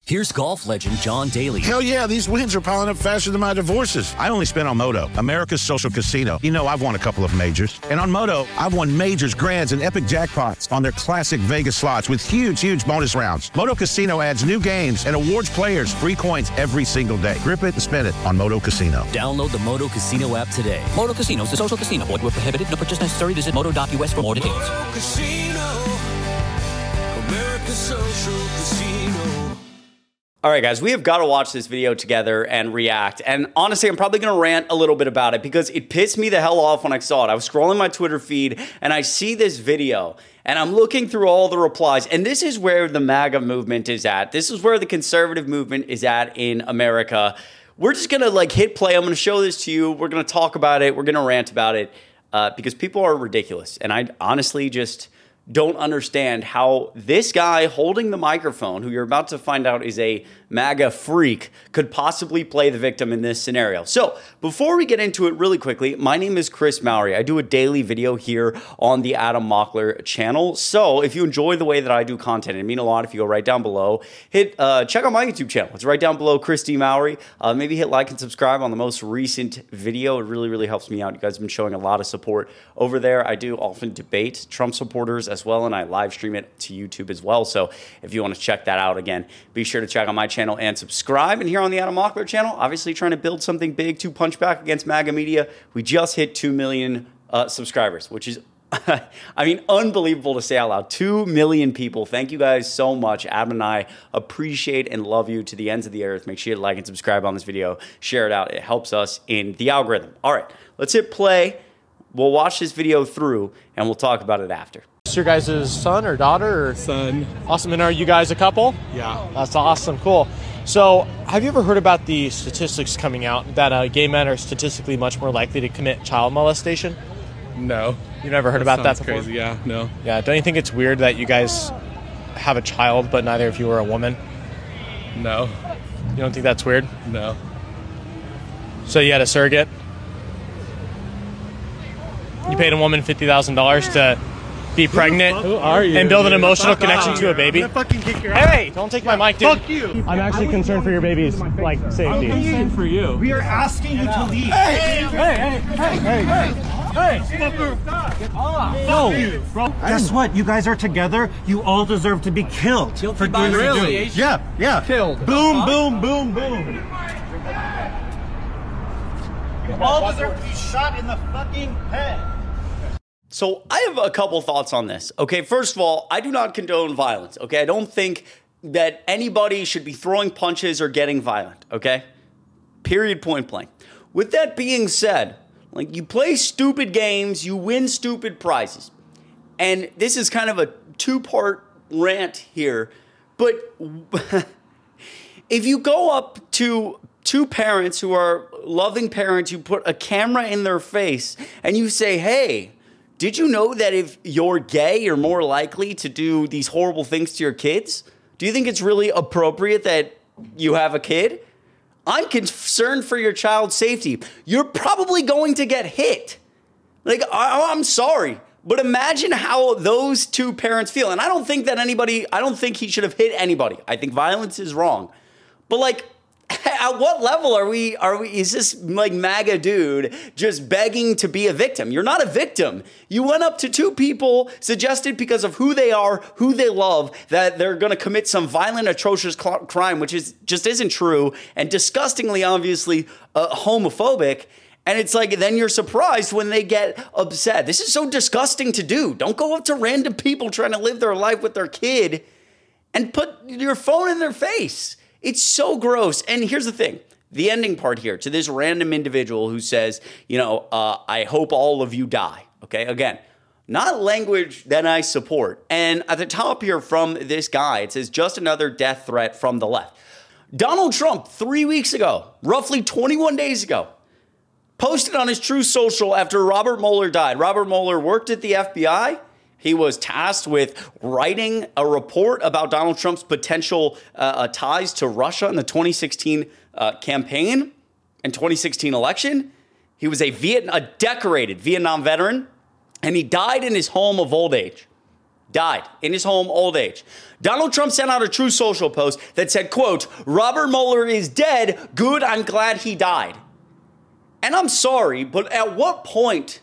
Here's golf legend John Daly. Hell yeah, these wins are piling up faster than my divorces. I only spent on Moto, America's social casino. You know, I've won a couple of majors. And on Moto, I've won majors, grands, and epic jackpots on their classic Vegas slots with huge bonus rounds. Moto Casino adds new games and awards players free coins every single day. Grip it and spin it on Moto Casino. Download the Moto Casino app today. Moto Casino is a social casino. Void where prohibited. No purchase necessary. Visit moto.us for more details. Moto Casino, America's social casino. All right, guys, we have got to watch this video together and react. And honestly, I'm probably going to rant a little bit about it because it pissed me the hell off when I saw it. I was scrolling my Twitter feed and I see this video and I'm looking through all the replies. And this is where the MAGA movement is at. This is where the conservative movement is at in America. We're just going to hit play. I'm going to show this to you. We're going to talk about it. We're going to rant about it because people are ridiculous. And I honestly just don't understand how this guy holding the microphone, who you're about to find out is a MAGA freak, could possibly play the victim in this scenario. So before we get into it really quickly, my name is Chris Mowry. I do a daily video here on the Adam Mockler channel. So if you enjoy the way that I do content, it'd mean a lot if you go right down below, check out my YouTube channel. It's right down below, Chris D. Mowry. Maybe hit like and subscribe on the most recent video. It really helps me out. You guys have been showing a lot of support over there. I do often debate Trump supporters as well, and I live stream it to YouTube as well. So if you want to check that out again, be sure to check out my channel and subscribe. And here on the Adam Mockler channel, obviously trying to build something big to punch back against MAGA media. We just hit 2 million subscribers, which is, I mean, unbelievable to say out loud. 2 million people. Thank you guys so much. Adam and I appreciate and love you to the ends of the earth. Make sure you like and subscribe on this video. Share it out. It helps us in the algorithm. All right, let's hit play. We'll watch this video through and we'll talk about it after. Is your guys' son or daughter? Or? Son. Awesome. And are you guys a couple? Yeah. That's awesome. Cool. So have you ever heard about the statistics coming out that gay men are statistically much more likely to commit child molestation? No. You've never heard about that before? Crazy, yeah. No. Yeah. Don't you think it's weird that you guys have a child, but neither of you are a woman? No. You don't think that's weird? No. So you had a surrogate? You paid a woman $50,000 to be pregnant. Who are you? And build an dude? emotional Fuck connection off. to a baby. I'm gonna fucking kick your ass. Hey, don't take my mic, dude. Fuck you. I'm actually concerned for your baby's safety. I'm concerned for you. We are asking you to leave. Hey. Fucker. Get off. No. Bro. Guess what? You guys are together. You all deserve to be killed. For doing Really? Yeah. Killed. Boom. You all deserve to be shot in the fucking head. So I have a couple thoughts on this. Okay, first of all, I do not condone violence. Okay, I don't think that anybody should be throwing punches or getting violent. Okay, period, point blank. With that being said, you play stupid games, you win stupid prizes. And this is kind of a two-part rant here. But if you go up to two parents who are loving parents, you put a camera in their face and you say, hey, did you know that if you're gay, you're more likely to do these horrible things to your kids? Do you think it's really appropriate that you have a kid? I'm concerned for your child's safety. You're probably going to get hit. I'm sorry, but imagine how those two parents feel. And I don't think he should have hit anybody. I think violence is wrong. But at what level are we, is this MAGA dude just begging to be a victim? You're not a victim. You went up to two people, suggested because of who they are, who they love, that they're going to commit some violent, atrocious crime, which just isn't true, and disgustingly, obviously, homophobic. And it's then you're surprised when they get upset. This is so disgusting to do. Don't go up to random people trying to live their life with their kid and put your phone in their face. It's so gross. And here's the thing. The ending part here to this random individual who says, I hope all of you die. Okay, again, not language that I support. And at the top here from this guy, it says, just another death threat from the left. Donald Trump, 3 weeks ago, roughly 21 days ago, posted on his Truth Social after Robert Mueller died. Robert Mueller worked at the FBI. He was tasked with writing a report about Donald Trump's potential ties to Russia in the 2016 campaign and 2016 election. He was a decorated Vietnam veteran, and he died in his home of old age. died in his home, old age. Donald Trump sent out a Truth Social post that said, quote, Robert Mueller is dead. Good, I'm glad he died. And I'm sorry, but at what point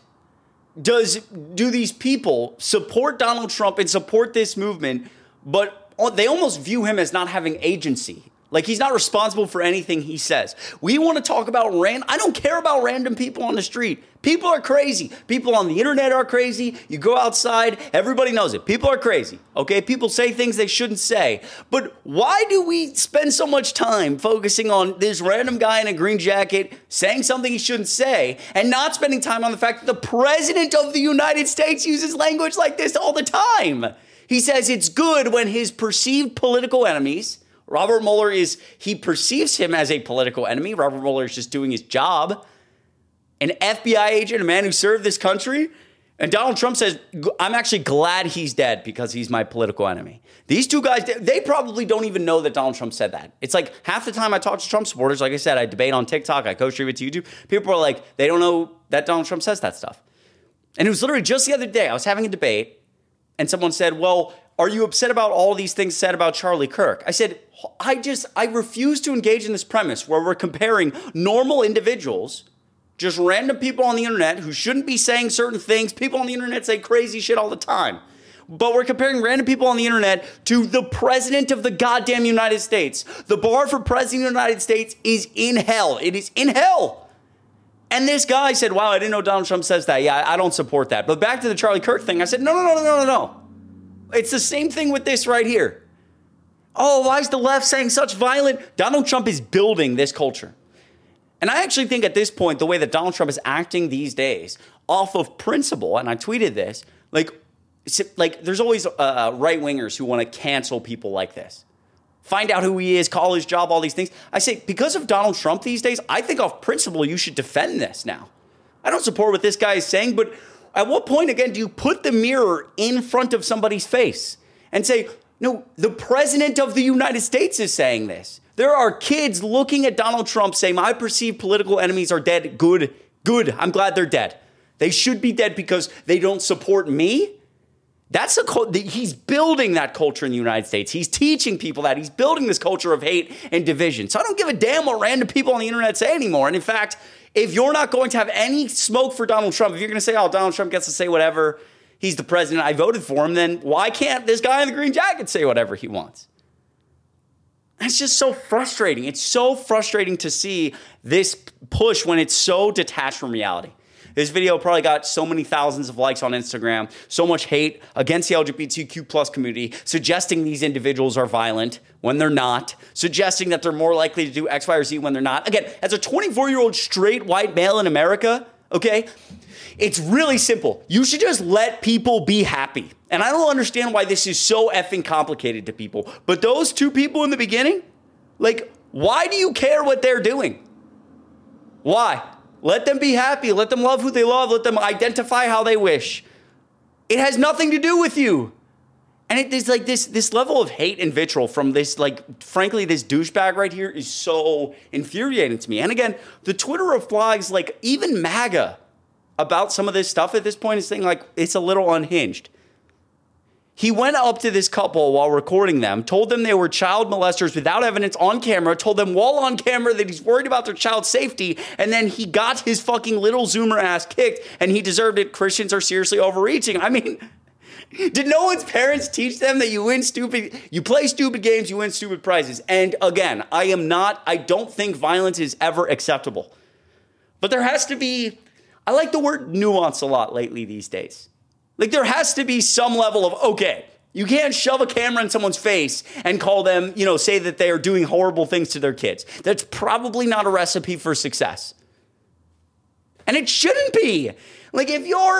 do these people support Donald Trump and support this movement, but they almost view him as not having agency? Like he's not responsible for anything he says. We want to talk about I don't care about random people on the street. People are crazy. People on the internet are crazy. You go outside, everybody knows it. People are crazy, okay? People say things they shouldn't say. But why do we spend so much time focusing on this random guy in a green jacket saying something he shouldn't say and not spending time on the fact that the president of the United States uses language like this all the time? He says it's good when his perceived political enemies, Robert Mueller he perceives him as a political enemy. Robert Mueller is just doing his job. An FBI agent, a man who served this country. And Donald Trump says, I'm actually glad he's dead because he's my political enemy. These two guys, they probably don't even know that Donald Trump said that. It's like half the time I talk to Trump supporters, like I said, I debate on TikTok, I co-stream it to YouTube. People are like, they don't know that Donald Trump says that stuff. And it was literally just the other day, I was having a debate and someone said, well, are you upset about all these things said about Charlie Kirk? I said, I refuse to engage in this premise where we're comparing normal individuals, just random people on the internet who shouldn't be saying certain things. People on the internet say crazy shit all the time. But we're comparing random people on the internet to the president of the goddamn United States. The bar for president of the United States is in hell. It is in hell. And this guy said, wow, I didn't know Donald Trump says that. Yeah, I don't support that. But back to the Charlie Kirk thing, I said, no. It's the same thing with this right here. Oh, why is the left saying such violent? Donald Trump is building this culture. And I actually think at this point, the way that Donald Trump is acting these days off of principle, and I tweeted this, like there's always right-wingers who want to cancel people like this. Find out who he is, call his job, all these things. I say, because of Donald Trump these days, I think off principle, you should defend this now. I don't support what this guy is saying, but at what point, again, do you put the mirror in front of somebody's face and say, no, the president of the United States is saying this. There are kids looking at Donald Trump saying, my perceived political enemies are dead. Good. I'm glad they're dead. They should be dead because they don't support me. He's building that culture in the United States. He's teaching people that. He's building this culture of hate and division. So I don't give a damn what random people on the internet say anymore. And in fact, if you're not going to have any smoke for Donald Trump, if you're going to say, oh, Donald Trump gets to say whatever, he's the president, I voted for him, then why can't this guy in the green jacket say whatever he wants? It's just so frustrating. It's so frustrating to see this push when it's so detached from reality. This video probably got so many thousands of likes on Instagram, so much hate against the LGBTQ plus community, suggesting these individuals are violent when they're not, suggesting that they're more likely to do X, Y, or Z when they're not. Again, as a 24-year-old straight white male in America, okay, it's really simple. You should just let people be happy. And I don't understand why this is so effing complicated to people. But those two people in the beginning, like, why do you care what they're doing? Why? Let them be happy. Let them love who they love. Let them identify how they wish. It has nothing to do with you. And it is like this level of hate and vitriol from this, like, frankly, this douchebag right here is so infuriating to me. And again, the Twitter of flags, like, even MAGA about some of this stuff at this point is saying, like, it's a little unhinged. He went up to this couple while recording them, told them they were child molesters without evidence on camera, told them while on camera that he's worried about their child's safety, and then he got his fucking little Zoomer ass kicked, and he deserved it. Christians are seriously overreaching. I mean, did no one's parents teach them that you play stupid games, you win stupid prizes? And again, I don't think violence is ever acceptable. But there has to be, I like the word nuance a lot lately these days. Like, there has to be some level of, okay, you can't shove a camera in someone's face and call them, say that they are doing horrible things to their kids. That's probably not a recipe for success. And it shouldn't be. Like,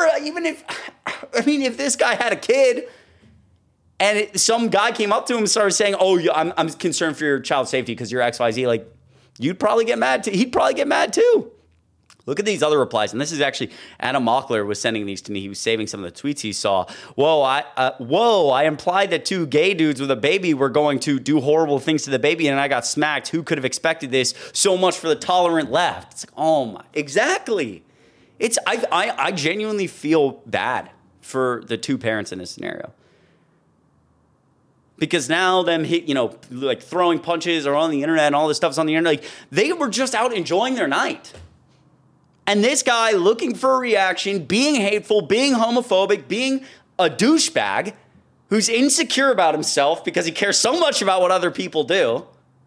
if this guy had a kid and some guy came up to him and started saying, oh, I'm concerned for your child's safety because you're XYZ, like, you'd probably get mad too. He'd probably get mad too. Look at these other replies. And this is actually, Adam Mockler was sending these to me. He was saving some of the tweets he saw. I implied that two gay dudes with a baby were going to do horrible things to the baby and I got smacked. Who could have expected this? So much for the tolerant left. It's like, oh my, exactly. I genuinely feel bad for the two parents in this scenario. because now them like throwing punches or on the internet and all this stuff's on the internet. Like, they were just out enjoying their night. And this guy looking for a reaction, being hateful, being homophobic, being a douchebag who's insecure about himself because he cares so much about what other people do,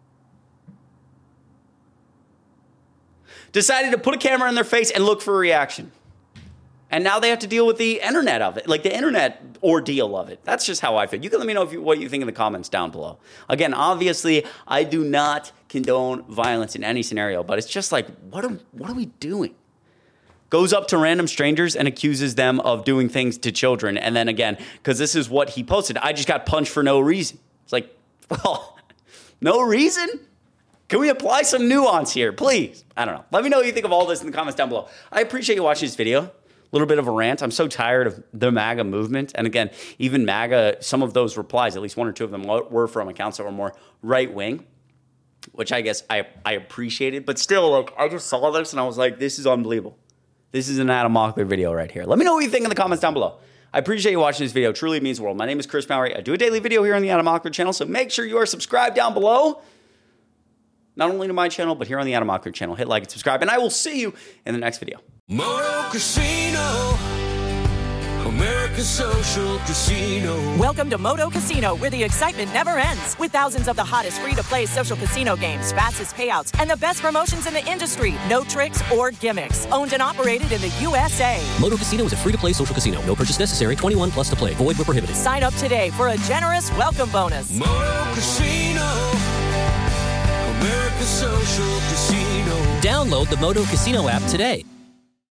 decided to put a camera in their face and look for a reaction. And now they have to deal with the internet of it, like the internet ordeal of it. That's just how I feel. You can let me know what you think in the comments down below. Again, obviously, I do not condone violence in any scenario, but it's just like, what are we doing? Goes up to random strangers and accuses them of doing things to children. And then again, because this is what he posted, I just got punched for no reason. It's like, well, no reason? Can we apply some nuance here, please? I don't know. Let me know what you think of all this in the comments down below. I appreciate you watching this video. A little bit of a rant. I'm so tired of the MAGA movement. And again, even MAGA, some of those replies, at least one or two of them were from accounts that were more right-wing, which I guess I appreciated. But still, like, I just saw this and I was like, this is unbelievable. This is an Adam Mockler video right here. Let me know what you think in the comments down below. I appreciate you watching this video. It truly means the world. My name is Chris Mallory. I do a daily video here on the Adam Mockler channel, so make sure you are subscribed down below. Not only to my channel, but here on the Adam Mockler channel. Hit like and subscribe, and I will see you in the next video. Moto Casino, America's social casino. Welcome to Moto Casino, where the excitement never ends. With thousands of the hottest free-to-play social casino games, fastest payouts, and the best promotions in the industry. No tricks or gimmicks. Owned and operated in the USA. Moto Casino is a free-to-play social casino. No purchase necessary. 21 plus to play. Void where prohibited. Sign up today for a generous welcome bonus. Moto Casino, America's social casino. Download the Moto Casino app today.